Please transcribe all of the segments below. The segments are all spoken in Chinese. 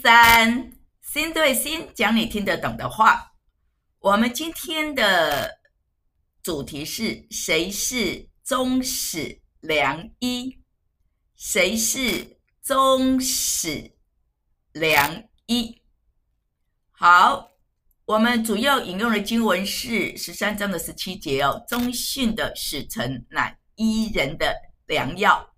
3，心对心，讲你听得懂的话。我们今天的主题是谁是宗室良医？谁是宗室良医？好，我们主要引用的经文是13章的17节哦。忠信的使臣乃医人的良药。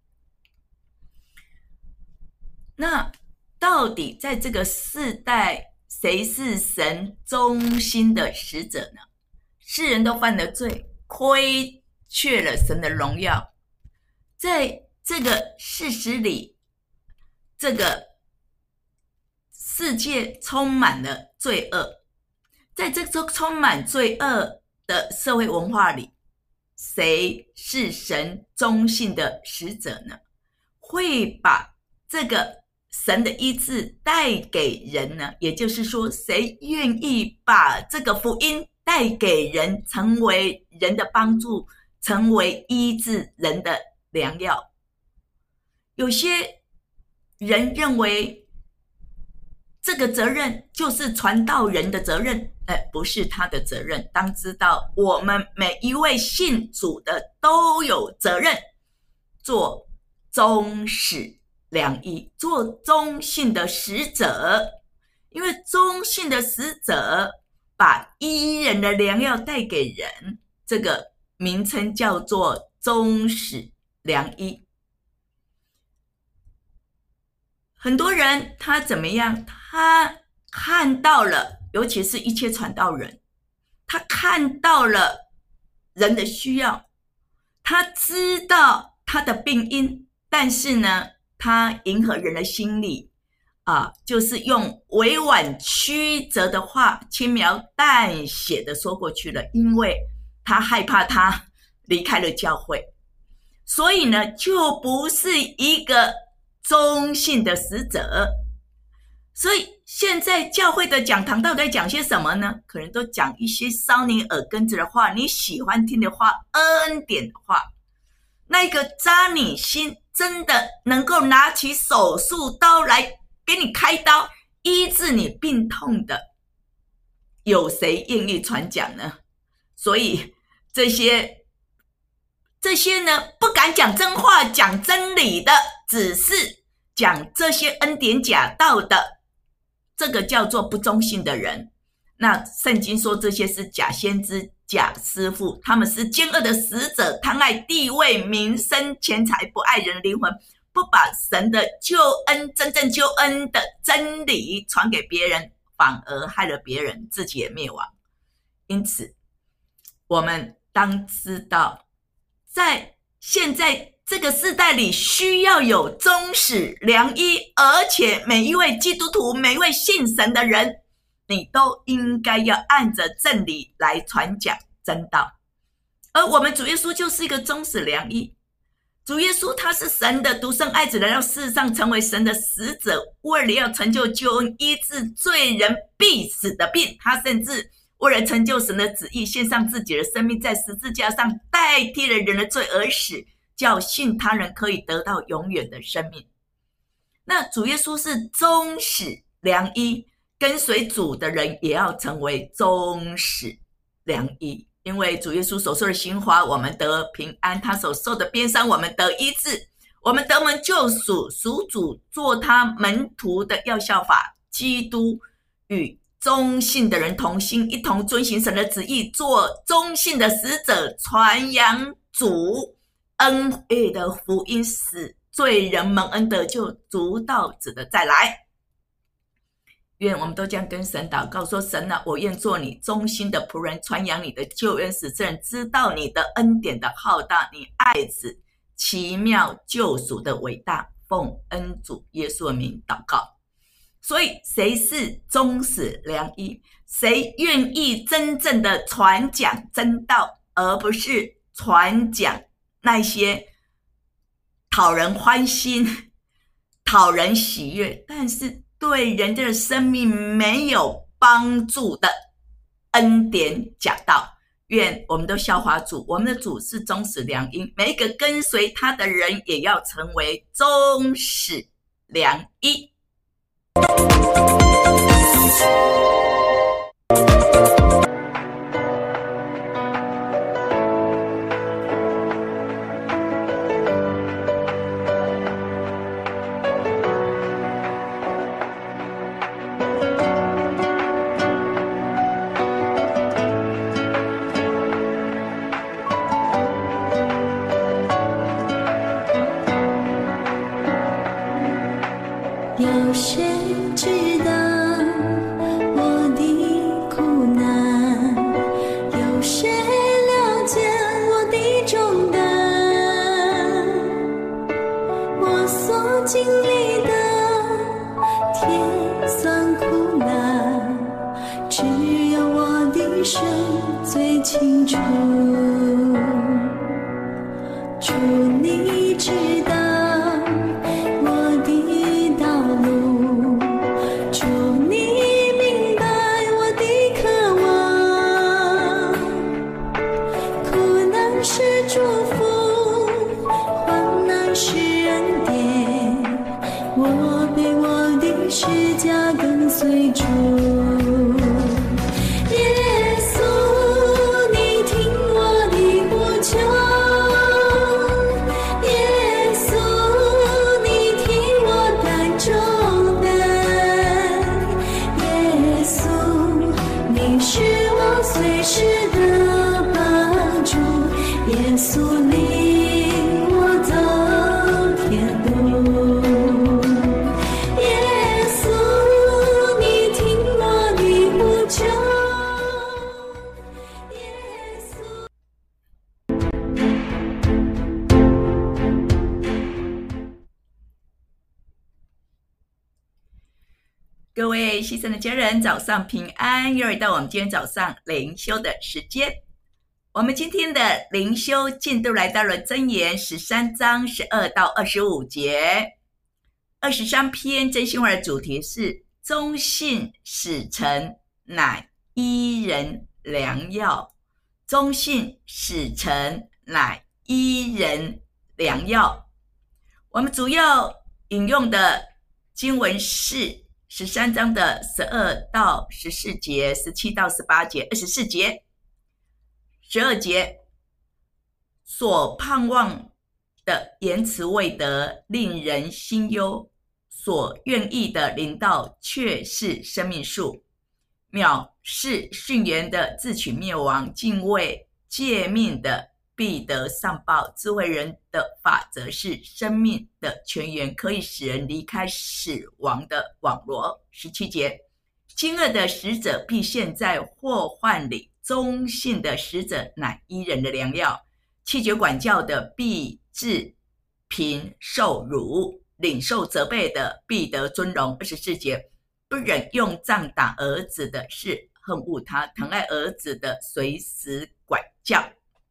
那到底在这个世代，谁是神忠心的使者呢？世人都犯了罪，亏缺了神的荣耀。在这个事实里，这个世界充满了罪恶。在这个充满罪恶的社会文化里，谁是神忠信的使者呢？会把这个神的医治带给人呢？也就是说，谁愿意把这个福音带给人，成为人的帮助，成为医治人的良药？有些人认为这个责任就是传道人的责任，不是他的责任。当知道我们每一位信主的都有责任做忠使良医，做忠信的使者。因为忠信的使者把医人的良药带给人，这个名称叫做忠使良医。很多人他怎么样？他看到了，尤其是一切传道人，他看到了人的需要，他知道他的病因，但是呢，他迎合人的心理就是用委婉曲折的话，轻描淡写的说过去了。因为他害怕他离开了教会，所以呢，就不是一个忠信的使者。所以现在教会的讲堂到底在讲些什么呢？可能都讲一些烧你耳根子的话，你喜欢听的话，恩典的话。那个扎你心，真的能够拿起手术刀来给你开刀医治你病痛的，有谁愿意传讲呢？所以这些呢，不敢讲真话，讲真理的，只是讲这些恩典假道的，这个叫做不忠信的人。那圣经说这些是假先知、假师傅，他们是奸恶的使者，贪爱地位、名声、钱财，不爱人的灵魂，不把神的救恩、真正救恩的真理传给别人，反而害了别人，自己也灭亡。因此我们当知道，在现在这个世代里，需要有忠使良医，而且每一位基督徒，每一位信神的人，你都应该要按着真理来传讲真道。而我们主耶稣就是一个忠使良医。主耶稣他是神的独生爱子，来到世上成为神的使者，为了要成就救恩，医治罪人必死的病。他甚至为了成就神的旨意，献上自己的生命，在十字架上代替了人的罪而死，叫信他人可以得到永远的生命。那主耶稣是忠使良医，跟随主的人也要成为忠使良医。因为主耶稣所受的刑罚，我们得平安；他所受的鞭伤，我们得医治。我们得蒙救赎，属主做他门徒的，要效法基督，与忠信的人同心，一同遵行神的旨意，做忠信的使者，传扬主恩惠的福音，使罪人蒙恩得救，主道子的再来。愿我们都这样跟神祷告，说神啊，我愿做你忠心的仆人，传扬你的救恩，使世人知道你的恩典的浩大，你爱子奇妙救赎的伟大。奉恩主耶稣的名祷告。所以谁是忠使良医？谁愿意真正的传讲真道，而不是传讲那些讨人欢心、讨人喜悦，但是对人的生命没有帮助的恩典假道。愿我们都效法主，我们的主是忠使良医，每一个跟随他的人也要成为忠使良医。 有谁知道我的苦难？有谁了解我的重担？我所经历的甜酸苦辣，只有我的神最清楚。主，你知道我的道路，主，你明白我的渴望。苦难是祝福，患难是恩典，我被我的十架跟随主。耶稣，你听我的呼求，耶稣，你替我担重担，耶稣，你是我随时的帮助，耶稣领我走天路，耶稣，你听我的呼求，耶稣。 各位牺牲的家人，早上平安！又来到我们今天早上灵修的时间。我们今天的灵修进度来到了箴言13章12到25节。23篇真心话的主题是忠信使臣乃医人良药，忠信使臣乃医人良药。我们主要引用的经文是13章的12到14节、17到18节、24节、12节。所盼望的言辞未得，令人心忧；所愿意的临到，却是生命树。藐视训言的，自取灭亡；敬畏诫命的，必得上报。智慧人的法则是生命的泉源，可以使人离开死亡的网罗。17节，惊愕的使者必陷在祸患里，忠信的使者乃医人的良药。弃绝管教的必致贫受辱，领受责备的必得尊荣。24节，不忍用杖打儿子的是恨恶他，疼爱儿子的随时管教。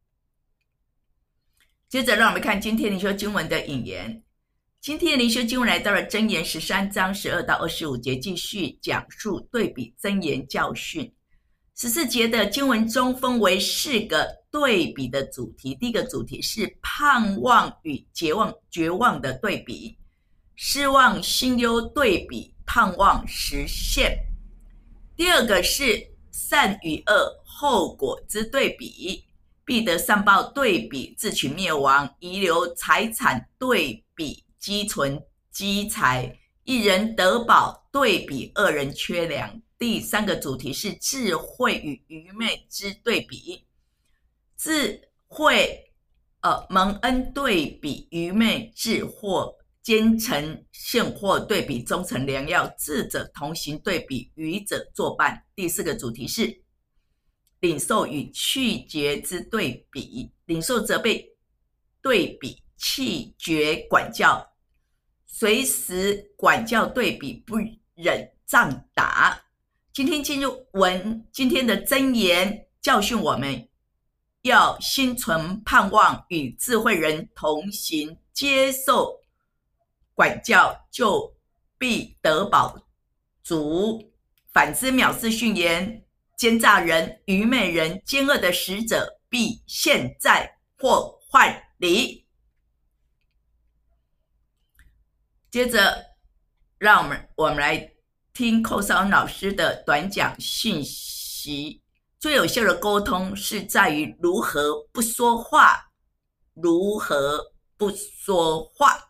接着让我们看今天灵修经文的引言。今天的灵修经文来到了箴言13章12到25节，继续讲述对比箴言教训。14节的经文中分为4个对比的主题。第一个主题是盼望与绝望的对比，失望心忧对比盼望实现。第二个是善与恶后果之对比，必得上报对比自取灭亡，遗留财产对比积存积财，一人得宝对比恶人缺粮。第三个主题是智慧与愚昧之对比，智慧蒙恩对比愚昧智祸，奸臣陷祸对比忠诚良药，智者同行对比愚者作伴。第四个主题是领受与弃绝之对比，领受责备对比弃绝管教，随时管教对比不忍杖打。今天进入今天的箴言教训我们，要心存盼望，与智慧人同行，接受管教，就必得饱足。反之，藐视训言、奸诈人、愚昧人、奸恶的使者，必陷在祸患里。接着让我们来听寇绍恩老师的短讲讯息，最有效的沟通是在于如何不说话，如何不说话。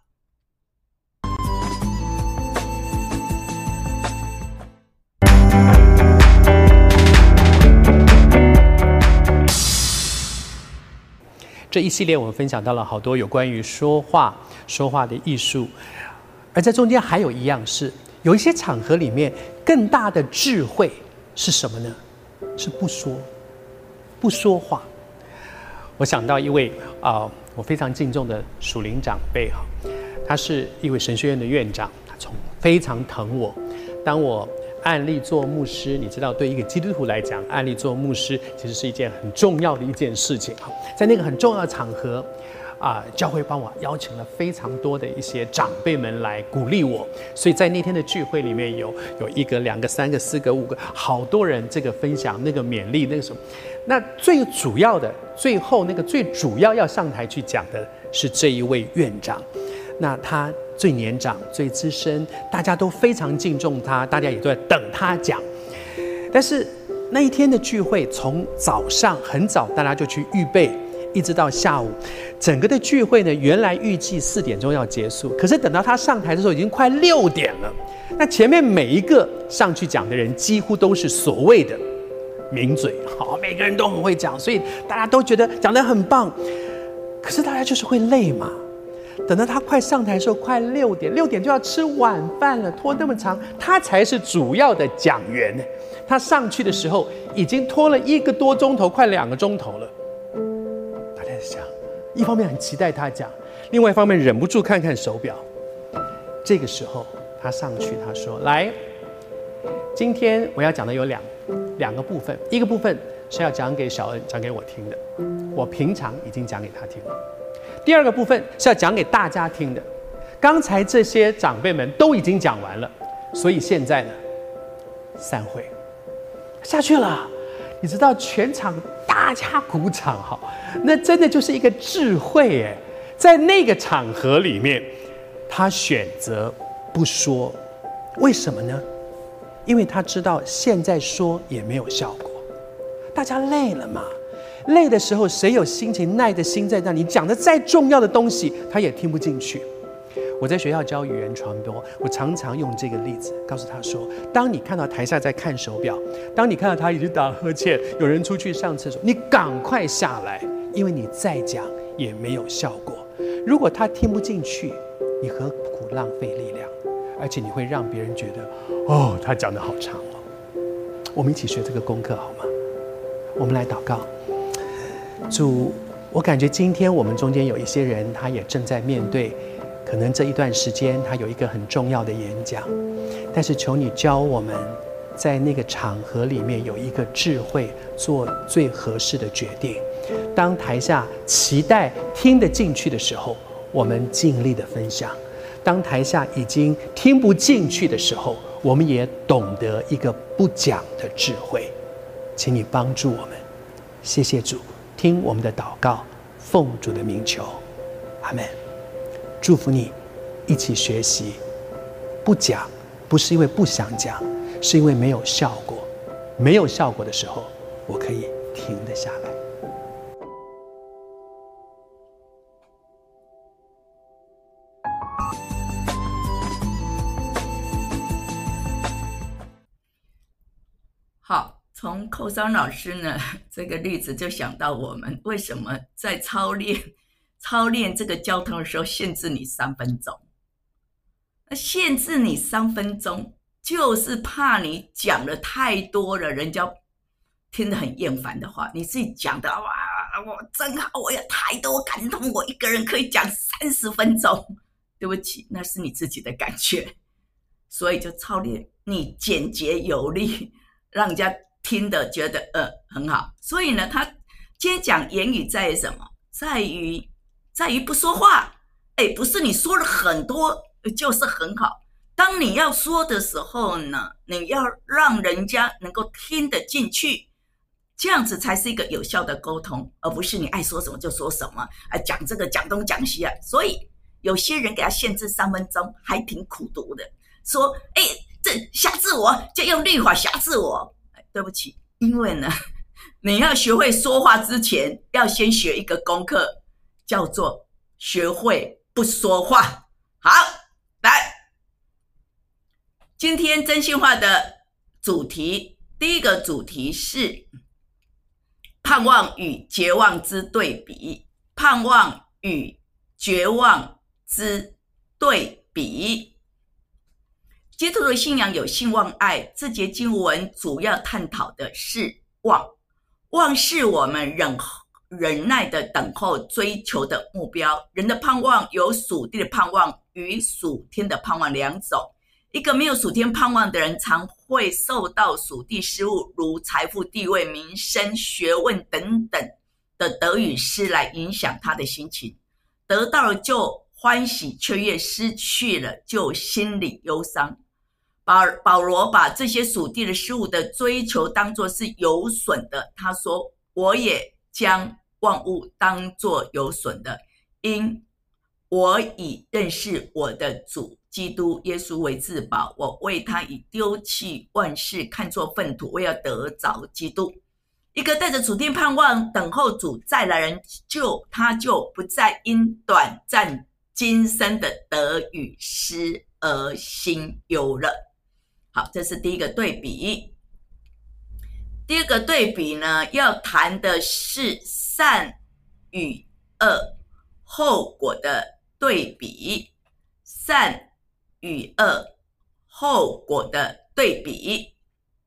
这一系列我们分享到了好多有关于说话的艺术，而在中间还有一样是，有一些场合里面更大的智慧是什么呢？是不说话。我想到一位我非常敬重的属灵长辈哈，他是一位神学院的院长，他非常疼我。当我按立做牧师，你知道，对一个基督徒来讲，按立做牧师其实是一件很重要的一件事情。在那个很重要的场合，教会帮我邀请了非常多的一些长辈们来鼓励我，所以在那天的聚会里面有1个、2个、3个、4个、5个，好多人这个分享那个勉励那个什么。那最主要的，最后那个最主要要上台去讲的是这一位院长。那他最年长、最资深，大家都非常敬重他，大家也都在等他讲。但是那一天的聚会，从早上很早大家就去预备，一直到下午，整个的聚会呢，原来预计4点钟要结束，可是等到他上台的时候，已经快6点了。那前面每一个上去讲的人，几乎都是所谓的名嘴，每个人都很会讲，所以大家都觉得讲得很棒。可是大家就是会累嘛。等到他快上台的时候，快6点就要吃晚饭了，拖那么长，他才是主要的讲员。他上去的时候已经拖了1个多钟头，快2个钟头了。大家在想，一方面很期待他讲，另外一方面忍不住看看手表。这个时候他上去，他说：“来，今天我要讲的有两个部分，一个部分是要讲给小恩，讲给我听的，我平常已经讲给他听了。第二个部分是要讲给大家听的，刚才这些长辈们都已经讲完了，所以现在呢，散会下去了。你知道全场大家鼓掌哈，那真的就是一个智慧哎，在那个场合里面，他选择不说，为什么呢？因为他知道现在说也没有效果，大家累了嘛。累的时候，谁有心情耐着心在那里讲的再重要的东西，他也听不进去。我在学校教语言传播，我常常用这个例子告诉他说：当你看到台下在看手表，当你看到他已经打呵欠，有人出去上厕所，你赶快下来，因为你再讲也没有效果。如果他听不进去，你何苦浪费力量？而且你会让别人觉得，他讲得好长哦。我们一起学这个功课好吗？我们来祷告。主，我感觉今天我们中间有一些人，他也正在面对，可能这一段时间他有一个很重要的演讲，但是求你教我们在那个场合里面有一个智慧，做最合适的决定。当台下期待听得进去的时候，我们尽力的分享；当台下已经听不进去的时候，我们也懂得一个不讲的智慧。请你帮助我们，谢谢主。听我们的祷告，奉主的名求，阿们。祝福你，一起学习。不讲，不是因为不想讲，是因为没有效果。没有效果的时候，我可以停得下来。 好。从寇绍恩老师呢这个例子就想到我们为什么在操练这个交通的时候限制你3分钟。那限制你3分钟，就是怕你讲的太多了，人家听得很厌烦的话，你自己讲的哇，我真好，我有太多感动，我一个人可以讲30分钟。对不起，那是你自己的感觉，所以就操练你简洁有力，让人家听的觉得很好。所以呢，他今天讲言语在于什么？在于不说话。不是你说了很多就是很好。当你要说的时候呢，你要让人家能够听得进去，这样子才是一个有效的沟通，而不是你爱说什么就说什么，讲这个讲东讲西啊。所以有些人给他限制3分钟，还挺苦毒的，说这辖制我，就用律法辖制我。对不起，因为呢，你要学会说话之前，要先学一个功课，叫做学会不说话。好，来，今天真心话的主题，第一个主题是盼望与绝望之对比。盼望与绝望之对比。基督的信仰有信望爱，这节经文主要探讨的是望。望是我们忍耐的等候追求的目标。人的盼望有属地的盼望与属天的盼望两种。一个没有属天盼望的人，常会受到属地事物如财富、地位、名声、学问等等的得与失来影响他的心情。得到了就欢喜雀跃，失去了就心里忧伤。保罗把这些属地的事物的追求当作是有损的，他说，我也将万物当作有损的，因我以认识我的主基督耶稣为至宝，我为他已丢弃万事，看作粪土，为要得着基督。一个带着属天盼望等候主再来的人，他就不再因短暂今生的得与失而心忧了。好，这是第一个对比。第二个对比呢，要谈的是善与恶后果的对比。善与恶后果的对比。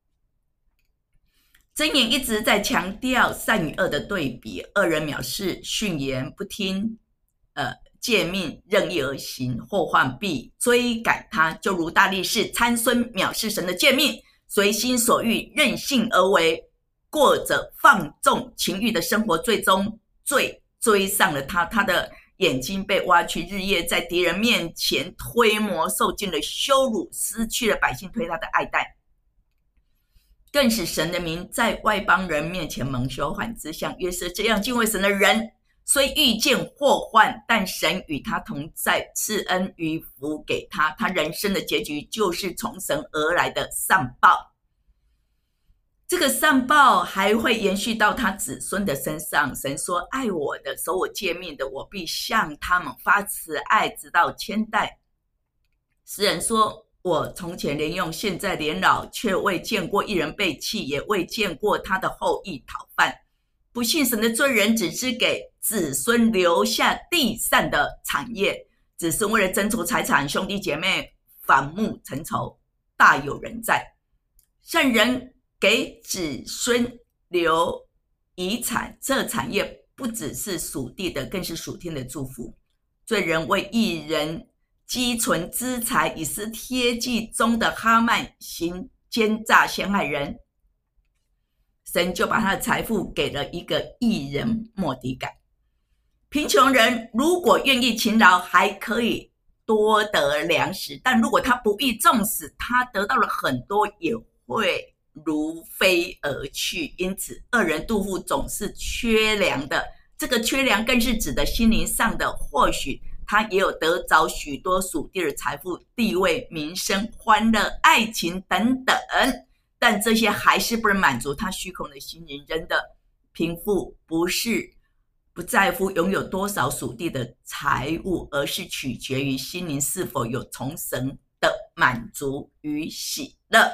箴言一直在强调善与恶的对比。恶人藐视训言，不听诫命，任意而行，祸患必追赶他，就如大力士参孙藐视神的诫命，随心所欲，任性而为，过着放纵情欲的生活，最终罪追上了他，他的眼睛被挖去，日夜在敌人面前推磨，受尽了羞辱，失去了百姓对他的爱戴，更使神的名在外邦人面前蒙羞喊之。像约瑟这样敬畏神的人，虽遇见祸患，但神与他同在，赐恩与福给他，他人生的结局就是从神而来的善报。这个善报还会延续到他子孙的身上。神说，爱我的，守我诫命的，我必向他们发慈爱，直到千代。诗人说，我从前连用，现在连老，却未见过一人被弃，也未见过他的后裔讨饭。不信神的罪人，只是给子孙留下地上的产业，子孙为了争夺财产，兄弟姐妹反目成仇，大有人在。善人给子孙留遗产，这产业不只是属地的，更是属天的祝福。罪人为义人积存资财，以斯帖记中的哈曼行奸诈陷害人，神就把他的财富给了一个义人末底改。贫穷人如果愿意勤劳，还可以多得粮食，但如果他不义，纵使他得到了很多，也会如飞而去。因此恶人肚腹总是缺粮的，这个缺粮更是指的心灵上的，或许他也有得着许多属地的财富、地位、名声、欢乐、爱情等等，但这些还是不能满足他虚空的心灵。人的贫富不在乎拥有多少属地的财物，而是取决于心灵是否有从神的满足与喜乐。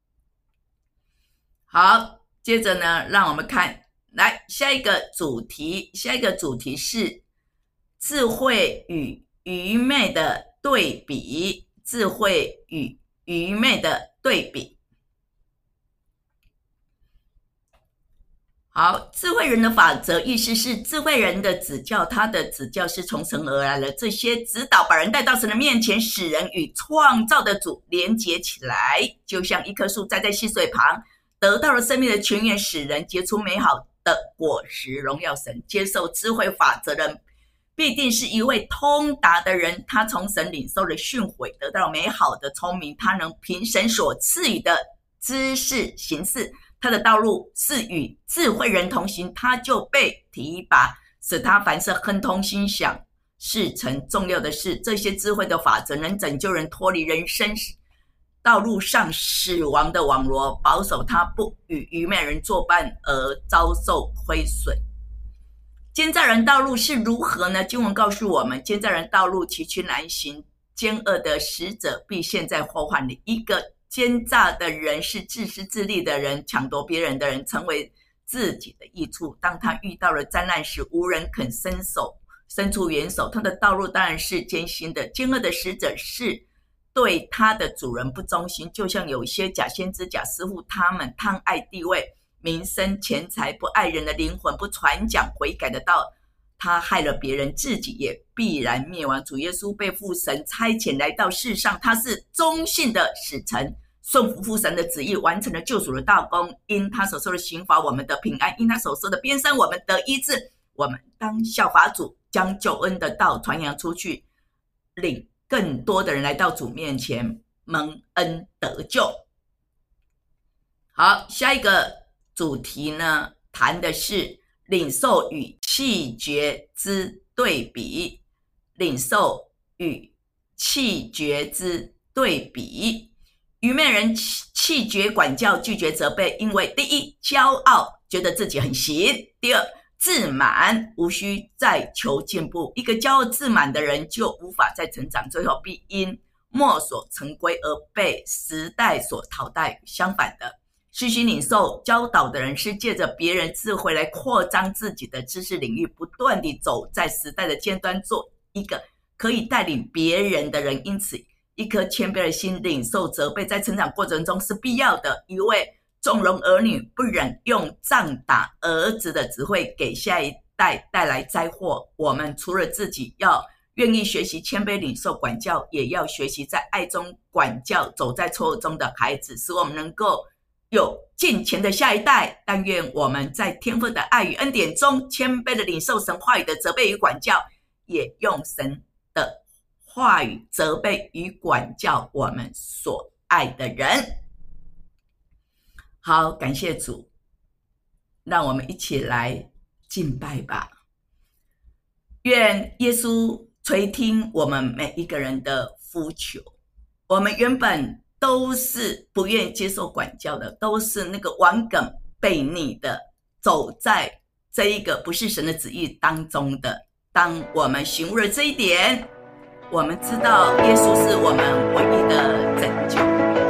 好，接着呢，让我们看来下一个主题是智慧与愚昧的对比。智慧与愚昧的对比。好，智慧人的法则，意思是智慧人的指教，他的指教是从神而来的，这些指导把人带到神的面前，使人与创造的主连结起来，就像一棵树栽在溪水旁，得到了生命的泉源，使人结出美好的果实，荣耀神。接受智慧法则的人必定是一位通达的人，他从神领受了训诲，得到美好的聪明，他能凭神所赐予的知识行事，他的道路是与智慧人同行，他就被提拔，使他凡事亨通，心想事成。重要的是，这些智慧的法则能拯救人脱离人生道路上死亡的网罗，保守他不与愚昧人作伴而遭受亏损。奸诈人道路是如何呢？经文告诉我们，奸诈人道路崎岖难行，奸恶的使者必陷在祸患里。一个奸诈的人是自私自利的人，抢夺别人的人，成为自己的益处。当他遇到了灾难时，无人肯伸出援手，他的道路当然是艰辛的。奸恶的使者是对他的主人不忠心，就像有些假先知、假师傅，他们贪爱地位、名声、钱财，不爱人的灵魂，不传讲悔改的道，他害了别人，自己也必然灭亡。主耶稣被父神差遣来到世上，他是忠信的使臣，顺服父神的旨意，完成了救赎的大功。因他所受的刑罚，我们得平安；因他所受的鞭伤，我们得医治。我们当效法主，将救恩的道传扬出去，领更多的人来到主面前，蒙恩得救。好，下一个主题呢，谈的是领受与弃绝之对比。领受与弃绝之对比。愚昧人弃绝管教，拒绝责备，因为第一，骄傲，觉得自己很行；第二，自满，无需再求进步。一个骄傲自满的人就无法再成长，最后必因墨所成规而被时代所淘汰。相反的，虚心领受教导的人是借着别人智慧来扩张自己的知识领域，不断地走在时代的尖端，做一个可以带领别人的人。因此，一颗谦卑的心领受责备，在成长过程中是必要的。一位纵容儿女不忍用杖打儿子的，只会给下一代带来灾祸。我们除了自己要愿意学习谦卑领受管教，也要学习在爱中管教走在错误中的孩子，使我们能够有敬虔的下一代。但愿我们在天父的爱与恩典中，谦卑的领受神话语的责备与管教，也用神的话语责备与管教我们所爱的人。好，感谢主，让我们一起来敬拜吧。愿耶稣垂听我们每一个人的呼求。我们原本都是不愿意接受管教的，都是那个顽梗悖逆的，走在这一个不是神的旨意当中的。当我们醒悟了这一点，我们知道耶稣是我们唯一的拯救。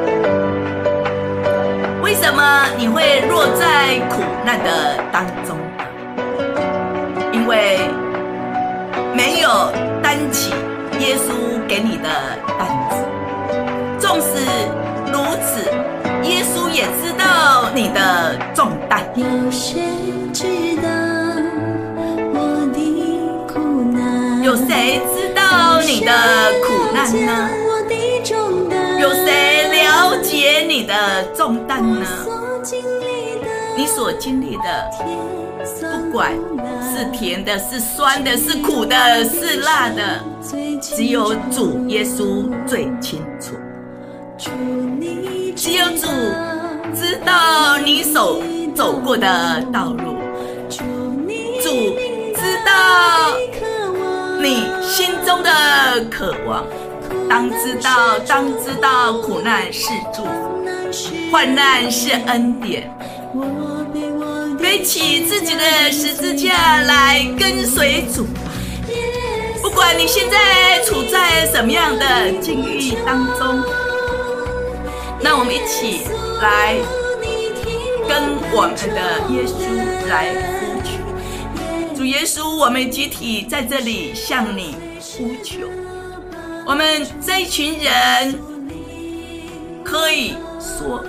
为什么你会落在苦难的当中？因为没有担起耶稣给你的担子。纵使如此，耶稣也知道你的重担。 有谁知道我的苦难？ 有谁知道你的苦难呢？有谁了解你的重担呢？你所经历的，不管是甜的，是酸的，是苦的，是辣的，只有主耶稣最清楚。只有主知道你所走过的道路，主知道你心中的渴望。当知道苦难是祝福，患难是恩典。背起自己的十字架来跟随主吧。不管你现在处在什么样的境遇当中，那我们一起来跟我们的耶稣来呼求。主耶稣，我们集体在这里向你呼求。我们这一群人可以说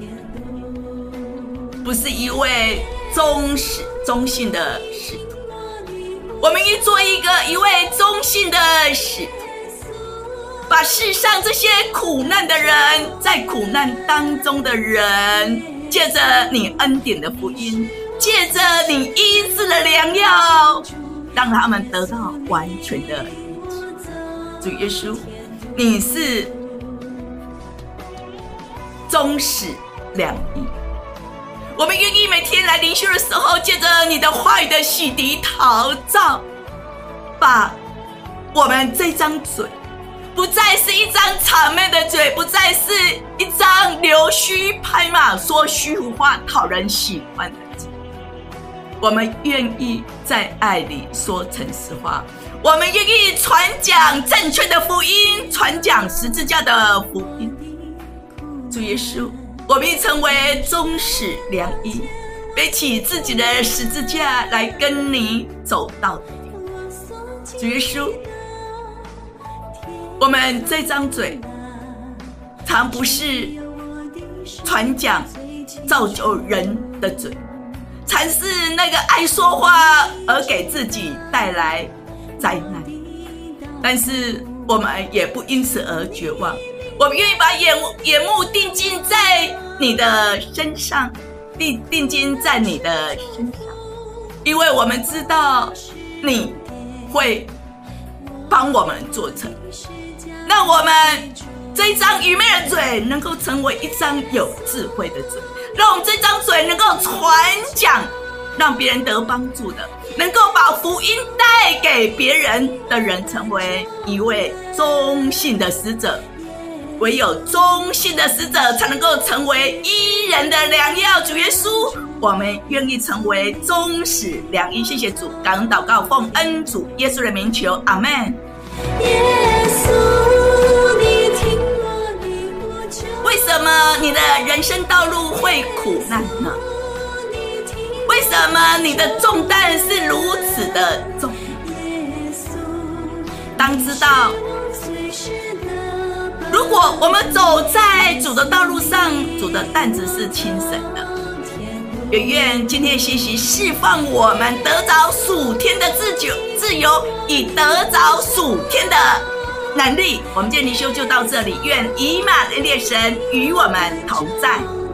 不是一位忠信的使徒，我们要做一位忠信的使徒，把世上这些苦难的人，在苦难当中的人，借着你恩典的福音，借着你医治的良药，让他们得到完全的医治。主耶稣，你是忠实良医，我们愿意每天来灵修的时候，借着你的话语的洗涤陶造，把我们这张嘴， 不再是一张谄媚的嘴，不再是一张溜须拍马、说虚话、讨人喜欢的嘴。我们愿意在爱里说诚实话，我们愿意传讲正确的福音，传讲十字架的福音。主耶稣，我们已成为忠实良医，背起自己的十字架来跟你走到底。主耶稣，我们这张嘴常不是传讲造就人的嘴，常是那个爱说话而给自己带来灾难。但是我们也不因此而绝望，我们愿意把眼目定睛在你的身上，定睛在你的身上，因为我们知道你会帮我们做成。让我们这一张愚昧的嘴能够成为一张有智慧的嘴，让我们这张嘴能够传讲让别人得帮助的，能够把福音带给别人的人，成为一位忠信的使者。唯有忠信的使者才能够成为医人的良药。主耶稣，我们愿意成为忠实良医。谢谢主，感恩祷告，奉恩主耶稣的名求，阿们。 耶稣，你听我的呼求。 为什么你的人生道路会苦难呢？为什么你的重担是如此的重？当知道，如果我们走在主的道路上，主的担子是轻省的。也愿今天的信息释放我们得着属天的自由，以得着属天的能力。我们今天灵修就到这里，愿以马内利的神与我们同在。